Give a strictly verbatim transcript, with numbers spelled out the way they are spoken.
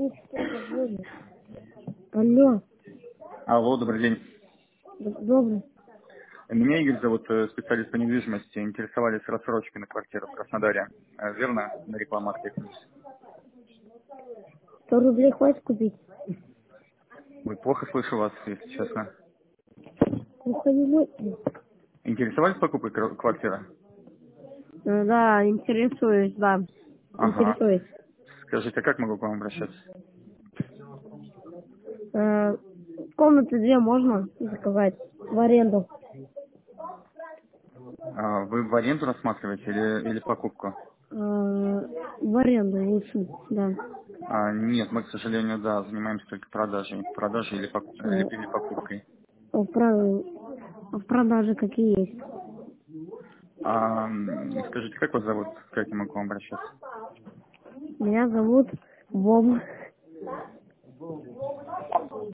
Ну что, довольно. Алло, Алло, добрый день. д- добрый. Меня Игорь зовут, э, специалист по недвижимости. Интересовались рассрочкой на квартиру в Краснодаре. Э, Верно? На рекламу откликнулись. Сто рублей хватит купить? Ой, плохо слышу вас, если честно. Уходи ночью. Интересовались покупкой кр- квартиры? Э, Да, интересуюсь, да. Ага. Интересуюсь. Скажите, а как могу к вам обращаться? Э, Комнаты две можно заказать в аренду. А, Вы в аренду рассматриваете или, или покупку? Э, В аренду лучше, да. А, нет, мы, к сожалению, да, занимаемся только продажей. Продажей или, пок- Э, или, или покупкой. В про- в продаже какие есть? А, м, скажите, как вас зовут? Как я могу к вам обращаться? Меня зовут Вова.